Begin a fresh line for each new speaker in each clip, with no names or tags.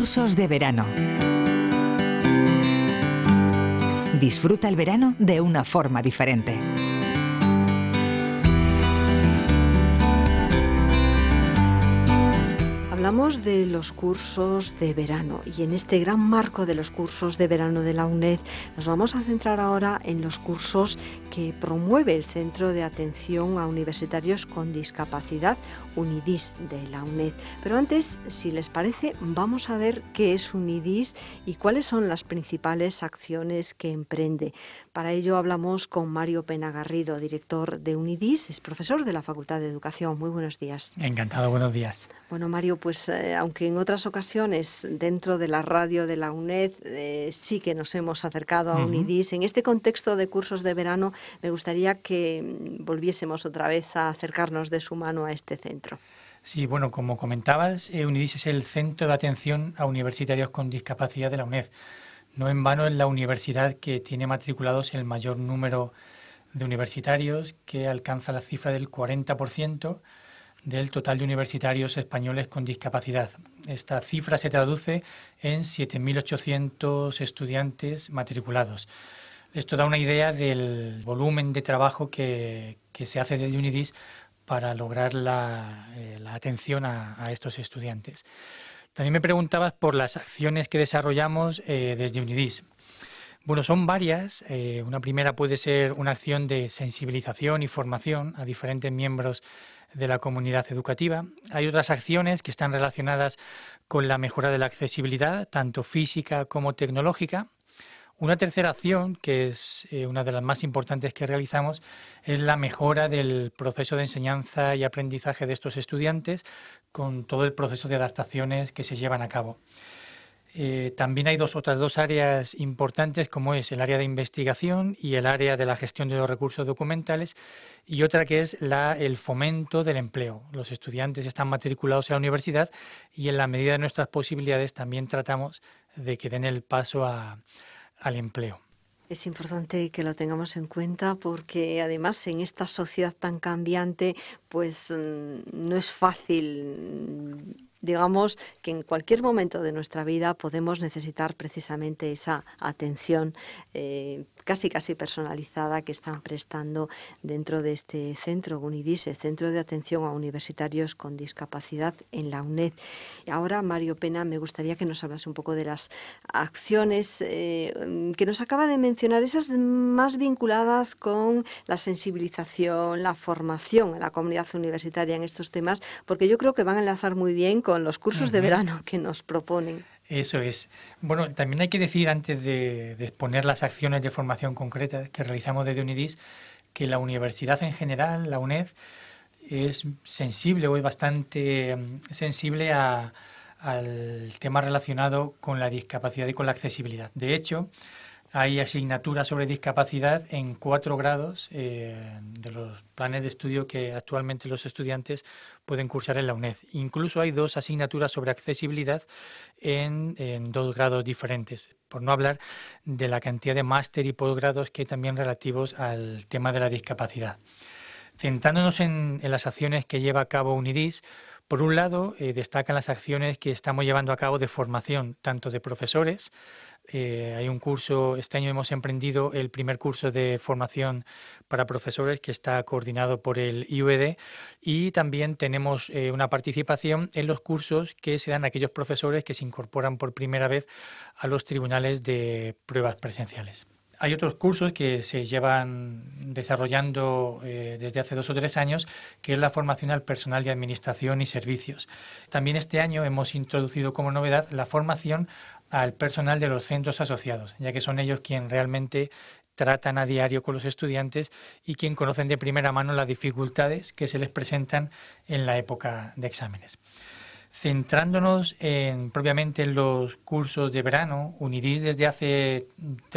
Cursos de verano. Disfruta el verano de una forma diferente.
Hablamos de los cursos de verano y en este gran marco de los cursos de verano de la UNED nos vamos a centrar ahora en los cursos que promueve el Centro de Atención a Universitarios con Discapacidad, UNIDIS, de la UNED. Pero antes, si les parece, vamos a ver qué es UNIDIS y cuáles son las principales acciones que emprende. Para ello hablamos con Mario Pena Garrido, director de UNIDIS, es profesor de la Facultad de Educación. Muy buenos días.
Encantado, buenos días.
Bueno, Mario, pues aunque en otras ocasiones dentro de la radio de la UNED sí que nos hemos acercado a UNIDIS, en este contexto de cursos de verano me gustaría que volviésemos otra vez a acercarnos de su mano a este centro.
Sí, bueno, como comentabas, UNIDIS es el Centro de Atención a Universitarios con Discapacidad de la UNED. No en vano es la universidad que tiene matriculados el mayor número de universitarios, que alcanza la cifra del 40% del total de universitarios españoles con discapacidad. Esta cifra se traduce en 7.800 estudiantes matriculados. Esto da una idea del volumen de trabajo que se hace desde UNIDIS para lograr la atención a estos estudiantes. También me preguntabas por las acciones que desarrollamos desde UNIDIS. Bueno, son varias. Una primera puede ser una acción de sensibilización y formación a diferentes miembros de la comunidad educativa. Hay otras acciones que están relacionadas con la mejora de la accesibilidad, tanto física como tecnológica. Una tercera acción, que es una de las más importantes que realizamos, es la mejora del proceso de enseñanza y aprendizaje de estos estudiantes con todo el proceso de adaptaciones que se llevan a cabo. También hay otras dos áreas importantes, como es el área de investigación y el área de la gestión de los recursos documentales, y otra que es el fomento del empleo. Los estudiantes están matriculados en la universidad y en la medida de nuestras posibilidades también tratamos de que den el paso al empleo.
Es importante que lo tengamos en cuenta porque además en esta sociedad tan cambiante pues no es fácil. Digamos que en cualquier momento de nuestra vida podemos necesitar precisamente esa atención casi personalizada que están prestando dentro de este centro UNIDIS, el Centro de Atención a Universitarios con Discapacidad en la UNED. Y ahora, Mario Pena, me gustaría que nos hablase un poco de las acciones que nos acaba de mencionar, esas más vinculadas con la sensibilización, la formación en la comunidad universitaria en estos temas, porque yo creo que van a enlazar muy bien con los cursos de verano que nos proponen.
Eso es. Bueno, también hay que decir, antes de exponer las acciones de formación concretas que realizamos desde UNIDIS, que la universidad en general, la UNED, es sensible o es bastante sensible al tema relacionado con la discapacidad y con la accesibilidad. De hecho, hay asignaturas sobre discapacidad en 4 grados de los planes de estudio que actualmente los estudiantes pueden cursar en la UNED. Incluso hay 2 asignaturas sobre accesibilidad en 2 grados diferentes, por no hablar de la cantidad de máster y posgrados que hay también relativos al tema de la discapacidad. Centrándonos en las acciones que lleva a cabo UNIDIS, por un lado, destacan las acciones que estamos llevando a cabo de formación, tanto de profesores. Hay un curso, este año hemos emprendido el primer curso de formación para profesores que está coordinado por el IUED, y también tenemos una participación en los cursos que se dan a aquellos profesores que se incorporan por primera vez a los tribunales de pruebas presenciales. Hay otros cursos que se llevan desarrollando desde hace 2 o 3 años, que es la formación al personal de administración y servicios. También este año hemos introducido como novedad la formación al personal de los centros asociados, ya que son ellos quienes realmente tratan a diario con los estudiantes y quien conocen de primera mano las dificultades que se les presentan en la época de exámenes. Centrándonos propiamente en los cursos de verano, UNIDIS desde hace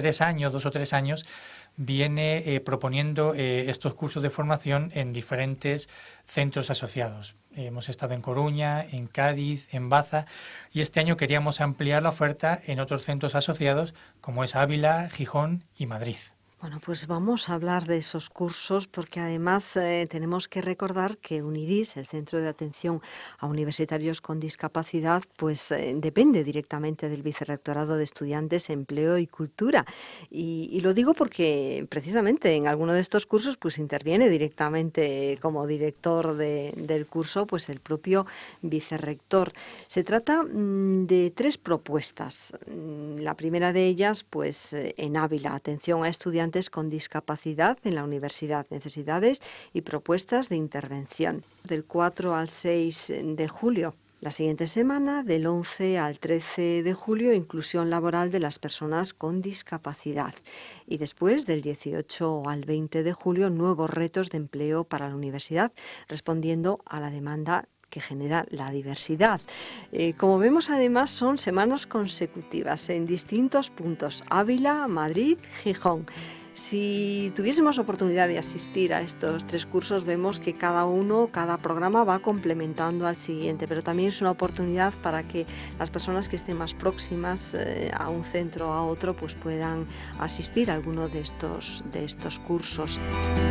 2 o 3 años, viene proponiendo estos cursos de formación en diferentes centros asociados. Hemos estado en Coruña, en Cádiz, en Baza, y este año queríamos ampliar la oferta en otros centros asociados como es Ávila, Gijón y Madrid.
Bueno, pues vamos a hablar de esos cursos porque además tenemos que recordar que UNIDIS, el Centro de Atención a Universitarios con Discapacidad, pues depende directamente del Vicerrectorado de Estudiantes, Empleo y Cultura. Y lo digo porque precisamente en alguno de estos cursos pues interviene directamente como director del curso pues el propio vicerrector. Se trata de 3 propuestas. La primera de ellas pues en Ávila, atención a estudiantes con discapacidad en la universidad, necesidades y propuestas de intervención. Del 4 al 6 de julio. La siguiente semana, del 11 al 13 de julio, inclusión laboral de las personas con discapacidad. Y después, del 18 al 20 de julio, nuevos retos de empleo para la universidad, respondiendo a la demanda que genera la diversidad. Como vemos, además, son semanas consecutivas en distintos puntos: Ávila, Madrid, Gijón. Si tuviésemos oportunidad de asistir a estos 3 cursos, vemos que cada programa va complementando al siguiente, pero también es una oportunidad para que las personas que estén más próximas a un centro o a otro pues puedan asistir a alguno de estos cursos.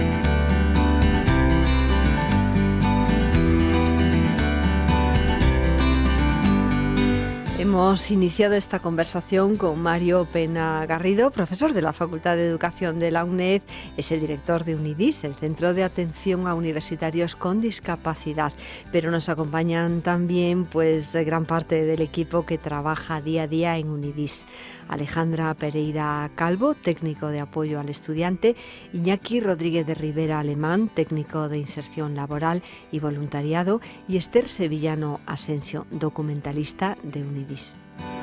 Hemos iniciado esta conversación con Mario Pena Garrido, profesor de la Facultad de Educación de la UNED, es el director de UNIDIS, el Centro de Atención a Universitarios con Discapacidad. Pero nos acompañan también pues gran parte del equipo que trabaja día a día en UNIDIS. Alejandra Pereira Calvo, técnico de apoyo al estudiante, Iñaki Rodríguez de Rivera Alemán, técnico de inserción laboral y voluntariado, y Esther Sevillano Asensio, documentalista de UNIDIS.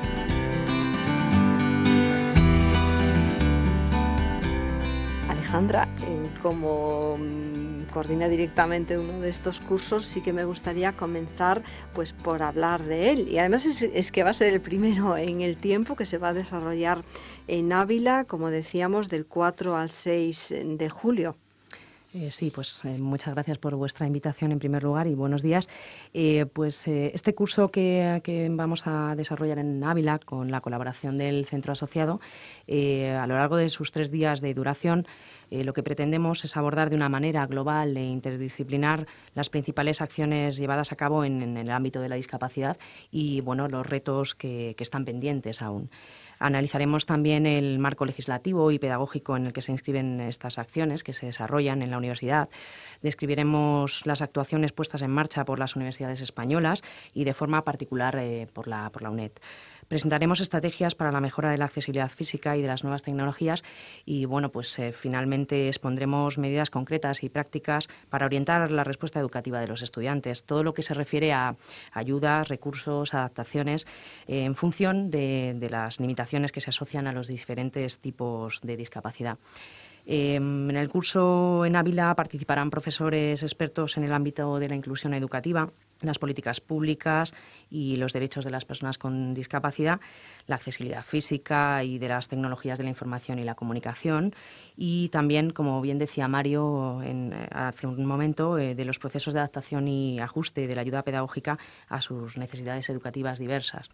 Alejandra, como coordina directamente uno de estos cursos, sí que me gustaría comenzar pues por hablar de él. Y además es que va a ser el primero en el tiempo, que se va a desarrollar en Ávila, como decíamos, del 4 al 6 de julio.
Sí, pues muchas gracias por vuestra invitación en primer lugar y buenos días. Este curso que vamos a desarrollar en Ávila con la colaboración del centro asociado, a lo largo de sus 3 días de duración, lo que pretendemos es abordar de una manera global e interdisciplinar las principales acciones llevadas a cabo en el ámbito de la discapacidad y los retos que están pendientes aún. Analizaremos también el marco legislativo y pedagógico en el que se inscriben estas acciones que se desarrollan en la universidad. Describiremos las actuaciones puestas en marcha por las universidades españolas y de forma particular por la UNED. Presentaremos estrategias para la mejora de la accesibilidad física y de las nuevas tecnologías y finalmente expondremos medidas concretas y prácticas para orientar la respuesta educativa de los estudiantes, todo lo que se refiere a ayudas, recursos, adaptaciones en función de las limitaciones que se asocian a los diferentes tipos de discapacidad. En el curso en Ávila participarán profesores expertos en el ámbito de la inclusión educativa, las políticas públicas y los derechos de las personas con discapacidad, la accesibilidad física y de las tecnologías de la información y la comunicación y también, como bien decía Mario hace un momento, de los procesos de adaptación y ajuste de la ayuda pedagógica a sus necesidades educativas diversas.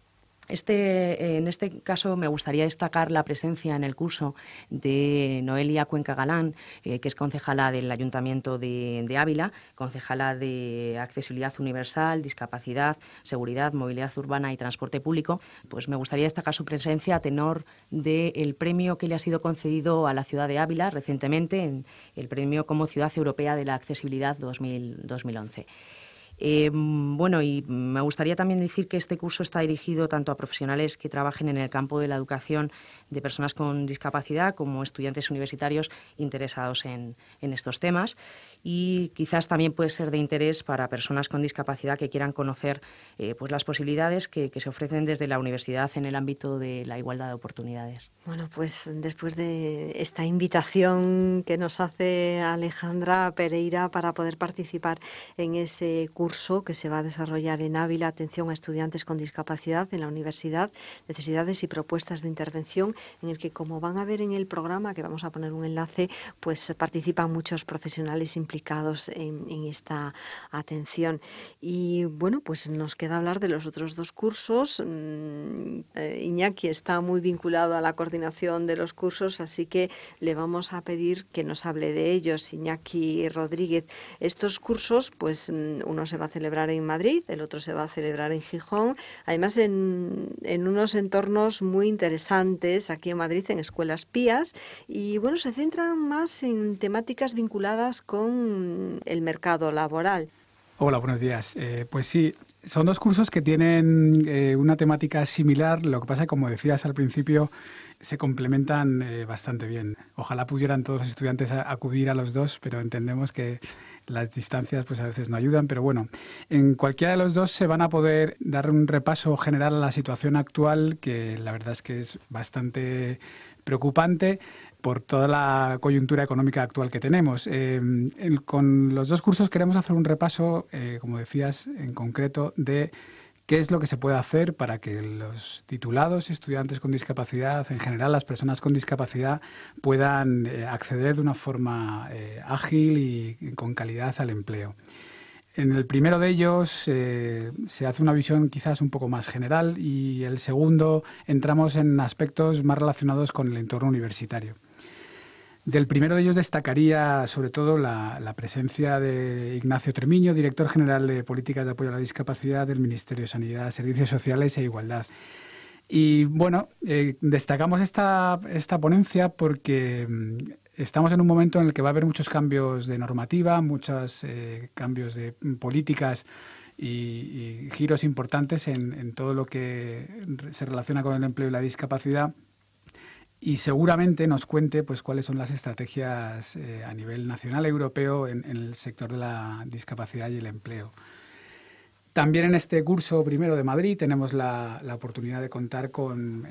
En este caso me gustaría destacar la presencia en el curso de Noelia Cuenca Galán, que es concejala del Ayuntamiento de Ávila, concejala de Accesibilidad Universal, Discapacidad, Seguridad, Movilidad Urbana y Transporte Público. Pues me gustaría destacar su presencia a tenor del premio que le ha sido concedido a la ciudad de Ávila recientemente, el premio como Ciudad Europea de la Accesibilidad 2011. Y me gustaría también decir que este curso está dirigido tanto a profesionales que trabajen en el campo de la educación de personas con discapacidad como estudiantes universitarios interesados en estos temas y quizás también puede ser de interés para personas con discapacidad que quieran conocer las posibilidades que se ofrecen desde la universidad en el ámbito de la igualdad de oportunidades.
Bueno, pues después de esta invitación que nos hace Alejandra Pereira para poder participar en ese curso curso que se va a desarrollar en Ávila, atención a estudiantes con discapacidad en la universidad, necesidades y propuestas de intervención, en el que, como van a ver en el programa, que vamos a poner un enlace, pues participan muchos profesionales implicados en esta atención. Y bueno, pues nos queda hablar de los otros dos cursos. Iñaki está muy vinculado a la coordinación de los cursos, así que le vamos a pedir que nos hable de ellos. Iñaki Rodríguez, estos cursos, pues uno se va a celebrar en Madrid, el otro se va a celebrar en Gijón, además en unos entornos muy interesantes aquí en Madrid, en escuelas pías, y bueno, se centran más en temáticas vinculadas con el mercado laboral.
Hola, buenos días. Pues sí, son dos cursos que tienen una temática similar. Lo que pasa es que, como decías al principio, se complementan bastante bien. Ojalá pudieran todos los estudiantes acudir a los dos, pero entendemos que las distancias pues a veces no ayudan. Pero bueno, en cualquiera de los dos se van a poder dar un repaso general a la situación actual, que la verdad es que es bastante preocupante por toda la coyuntura económica actual que tenemos. Con los dos cursos queremos hacer un repaso, como decías, en concreto, de qué es lo que se puede hacer para que los titulados, estudiantes con discapacidad, en general las personas con discapacidad, puedan acceder de una forma ágil y con calidad al empleo. En el primero de ellos se hace una visión quizás un poco más general y el segundo entramos en aspectos más relacionados con el entorno universitario. Del primero de ellos destacaría sobre todo la presencia de Ignacio Tremiño, director general de Políticas de Apoyo a la Discapacidad del Ministerio de Sanidad, Servicios Sociales e Igualdad. Y bueno, destacamos esta ponencia porque estamos en un momento en el que va a haber muchos cambios de normativa, muchos cambios de políticas y giros importantes en todo lo que se relaciona con el empleo y la discapacidad. Y seguramente nos cuente pues cuáles son las estrategias a nivel nacional, europeo, en el sector de la discapacidad y el empleo. También en este curso primero de Madrid tenemos la oportunidad de contar con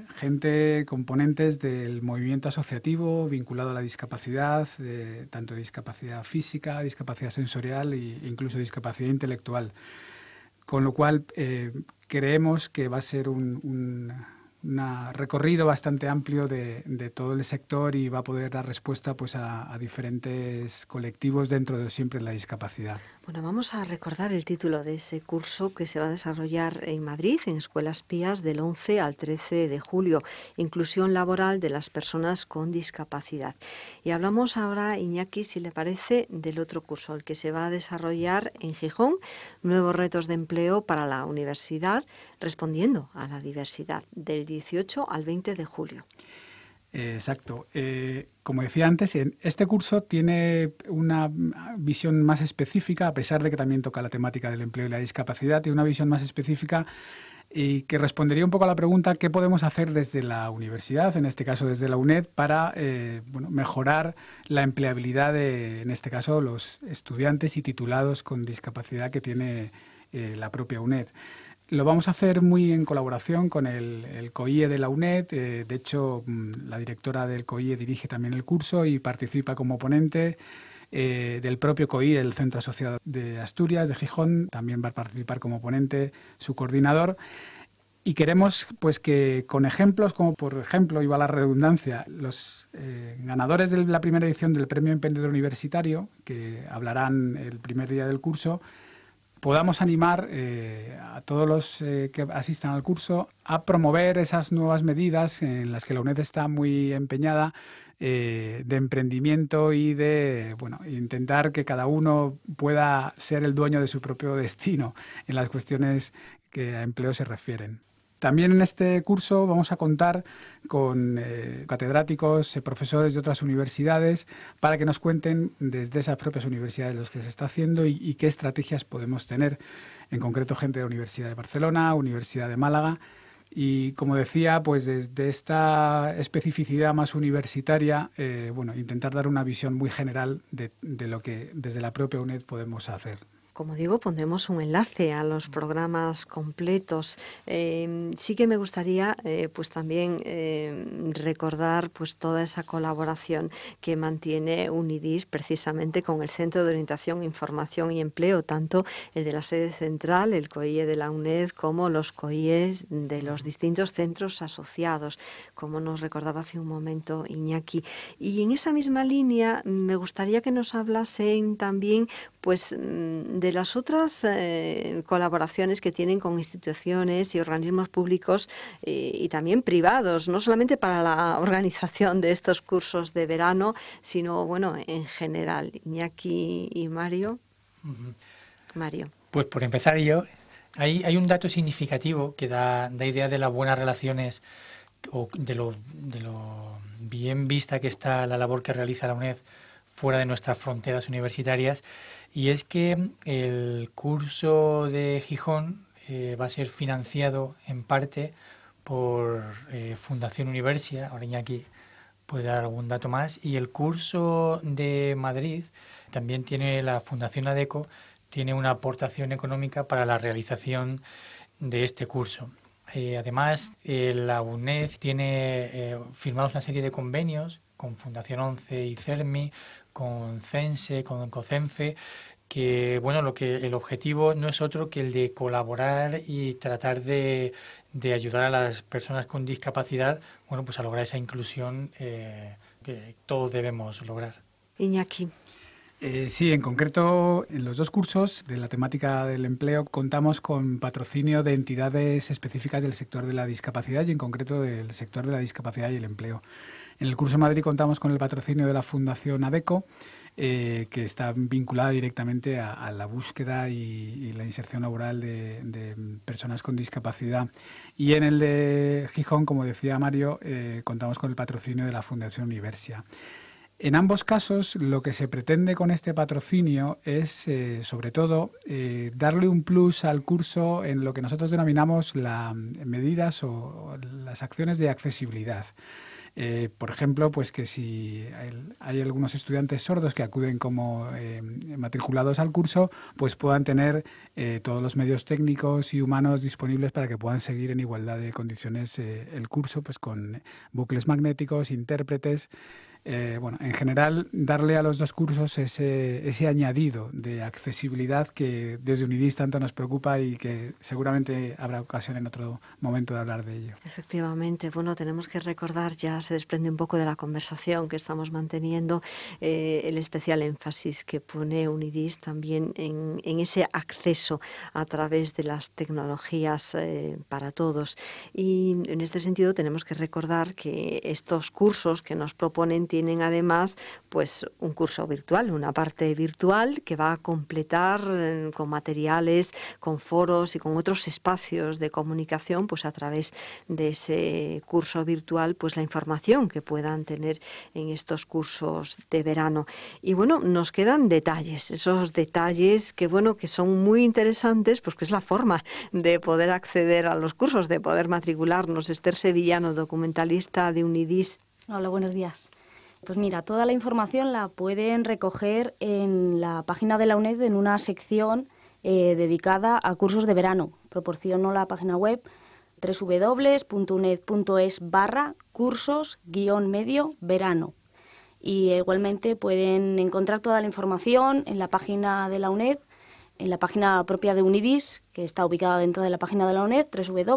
componentes del movimiento asociativo vinculado a la discapacidad, tanto discapacidad física, discapacidad sensorial e incluso discapacidad intelectual. Con lo cual creemos que va a ser un recorrido bastante amplio de todo el sector y va a poder dar respuesta pues a diferentes colectivos dentro de siempre la discapacidad.
Bueno, vamos a recordar el título de ese curso que se va a desarrollar en Madrid, en Escuelas Pías, del 11 al 13 de julio, Inclusión laboral de las personas con discapacidad. Y hablamos ahora, Iñaki, si le parece, del otro curso, el que se va a desarrollar en Gijón, Nuevos retos de empleo para la universidad, respondiendo a la diversidad, del 18 al 20 de julio.
Exacto. Como decía antes, este curso tiene una visión más específica, a pesar de que también toca la temática del empleo y la discapacidad, tiene una visión más específica y que respondería un poco a la pregunta qué podemos hacer desde la universidad, en este caso desde la UNED, para mejorar la empleabilidad de, en este caso, los estudiantes y titulados con discapacidad que tiene la propia UNED. Lo vamos a hacer muy en colaboración con el COIE de la UNED. De hecho, la directora del COIE dirige también el curso y participa como ponente. Del propio COIE, el Centro Asociado de Asturias, de Gijón, también va a participar como ponente su coordinador. Y queremos pues que con ejemplos, como por ejemplo, y va la redundancia, los ganadores de la primera edición del Premio Emprendedor Universitario, que hablarán el primer día del curso, podamos animar a todos los que asistan al curso a promover esas nuevas medidas en las que la UNED está muy empeñada de emprendimiento y de intentar que cada uno pueda ser el dueño de su propio destino en las cuestiones que a empleo se refieren. También en este curso vamos a contar con catedráticos, profesores de otras universidades para que nos cuenten desde esas propias universidades lo que se está haciendo y qué estrategias podemos tener. En concreto, gente de la Universidad de Barcelona, Universidad de Málaga. Y como decía, pues desde esta especificidad más universitaria, intentar dar una visión muy general de lo que desde la propia UNED podemos hacer.
Como digo, pondremos un enlace a los programas completos. Sí que me gustaría pues también recordar pues toda esa colaboración que mantiene UNIDIS precisamente con el Centro de Orientación, Información y Empleo, tanto el de la sede central, el COIE de la UNED, como los COIEs de los distintos centros asociados, como nos recordaba hace un momento Iñaki. Y en esa misma línea me gustaría que nos hablasen también pues de las otras colaboraciones que tienen con instituciones y organismos públicos y también privados, no solamente para la organización de estos cursos de verano, sino bueno, en general. Iñaki y Mario. Mario.
Pues por empezar yo, hay un dato significativo que da idea de las buenas relaciones o de lo bien vista que está la labor que realiza la UNED fuera de nuestras fronteras universitarias, y es que el curso de Gijón va a ser financiado en parte por Fundación Universia. Ahora Iñaki puede dar algún dato más, y el curso de Madrid también tiene la Fundación ADECO, tiene una aportación económica para la realización de este curso. Además, la UNED tiene firmados una serie de convenios con Fundación 11 y CERMI, con CENSE, con COCENFE, que bueno, el objetivo no es otro que el de colaborar y tratar de ayudar a las personas con discapacidad, bueno, pues a lograr esa inclusión que todos debemos lograr.
Iñaki.
Sí, en concreto, en los dos cursos de la temática del empleo contamos con patrocinio de entidades específicas del sector de la discapacidad y en concreto del sector de la discapacidad y el empleo. En el curso de Madrid contamos con el patrocinio de la Fundación ADECO, que está vinculada directamente a la búsqueda y la inserción laboral de personas con discapacidad. Y en el de Gijón, como decía Mario, contamos con el patrocinio de la Fundación Universia. En ambos casos, lo que se pretende con este patrocinio es, sobre todo, darle un plus al curso en lo que nosotros denominamos las medidas o las acciones de accesibilidad. Por ejemplo, pues que si hay algunos estudiantes sordos que acuden como matriculados al curso, pues puedan tener todos los medios técnicos y humanos disponibles para que puedan seguir en igualdad de condiciones el curso, pues con bucles magnéticos, intérpretes. Bueno, en general, darle a los dos cursos ese añadido de accesibilidad que desde UNIDIS tanto nos preocupa y que seguramente habrá ocasión en otro momento de hablar de ello.
Efectivamente, bueno, tenemos que recordar, ya se desprende un poco de la conversación que estamos manteniendo, el especial énfasis que pone UNIDIS también en ese acceso a través de las tecnologías para todos. Y en este sentido tenemos que recordar que estos cursos que nos proponen tienen además pues un curso virtual, una parte virtual que va a completar con materiales, con foros y con otros espacios de comunicación, pues a través de ese curso virtual, pues la información que puedan tener en estos cursos de verano. Y bueno, nos quedan detalles, esos detalles que bueno, que son muy interesantes, pues que es la forma de poder acceder a los cursos, de poder matricularnos. Esther Sevillano, documentalista de UNIDIS.
Hola, buenos días. Pues mira, toda la información la pueden recoger en la página de la UNED en una sección dedicada a cursos de verano. Proporciono la página web www.uned.es/cursos-medio-verano. Y igualmente pueden encontrar toda la información en la página de la UNED, en la página propia de UNIDIS, que está ubicada dentro de la página de la UNED,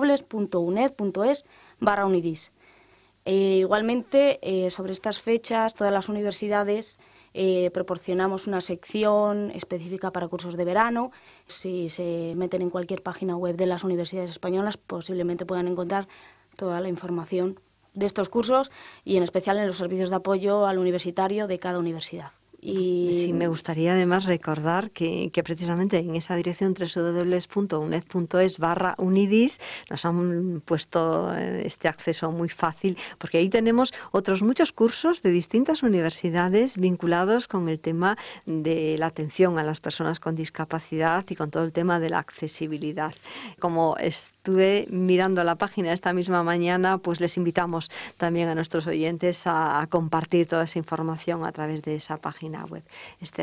www.uned.es/UNIDIS. Igualmente, sobre estas fechas, todas las universidades proporcionamos una sección específica para cursos de verano. Si se meten en cualquier página web de las universidades españolas, posiblemente puedan encontrar toda la información de estos cursos y en especial en los servicios de apoyo al universitario de cada universidad.
Y sí, me gustaría además recordar que precisamente en esa dirección www.uned.es/UNIDIS nos han puesto este acceso muy fácil, porque ahí tenemos otros muchos cursos de distintas universidades vinculados con el tema de la atención a las personas con discapacidad y con todo el tema de la accesibilidad. Como estuve mirando la página esta misma mañana, pues les invitamos también a nuestros oyentes a compartir toda esa información a través de esa página web. Esther.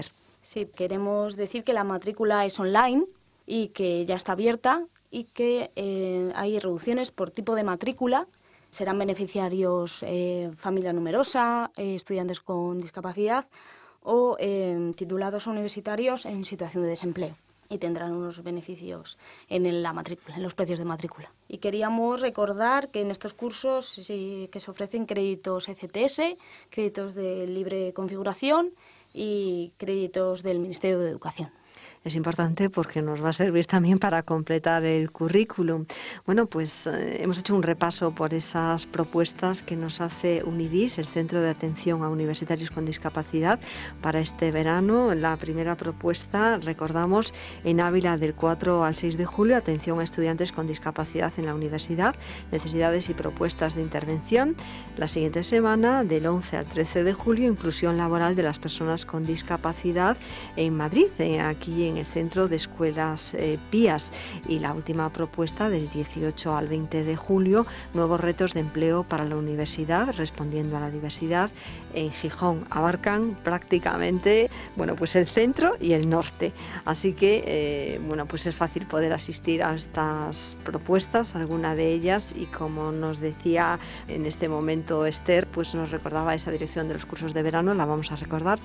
Sí, queremos decir que la matrícula es online y que ya está abierta y que hay reducciones por tipo de matrícula. Serán beneficiarios familia numerosa, estudiantes con discapacidad o titulados universitarios en situación de desempleo, y tendrán unos beneficios en la matrícula, en los precios de matrícula. Y queríamos recordar que en estos cursos que se ofrecen créditos ECTS, créditos de libre configuración y créditos del Ministerio de Educación.
Es importante porque nos va a servir también para completar el currículum. Bueno, pues hemos hecho un repaso por esas propuestas que nos hace UNIDIS, el Centro de Atención a Universitarios con Discapacidad, para este verano. La primera propuesta, recordamos, en Ávila del 4 al 6 de julio, atención a estudiantes con discapacidad en la universidad, necesidades y propuestas de intervención. La siguiente semana, del 11 al 13 de julio, inclusión laboral de las personas con discapacidad en Madrid, aquí en el Centro de Escuelas Pías. Y la última propuesta, del 18 al 20 de julio, nuevos retos de empleo para la universidad, respondiendo a la diversidad. En Gijón abarcan prácticamente, pues el centro y el norte. Así que, pues es fácil poder asistir a estas propuestas, alguna de ellas, y como nos decía en este momento Esther, pues nos recordaba esa dirección de los cursos de verano. La vamos a recordar: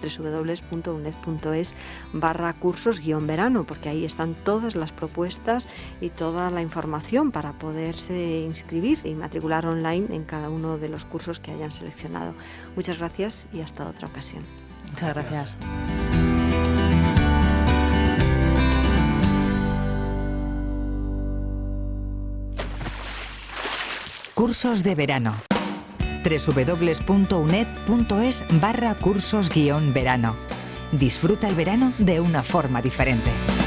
www.uned.es/cursos-verano, porque ahí están todas las propuestas y toda la información para poderse inscribir y matricular online en cada uno de los cursos que hayan seleccionado. Muchas gracias y hasta otra ocasión.
Muchas gracias.
Cursos de verano. www.uned.es/cursos-verano. Disfruta el verano de una forma diferente.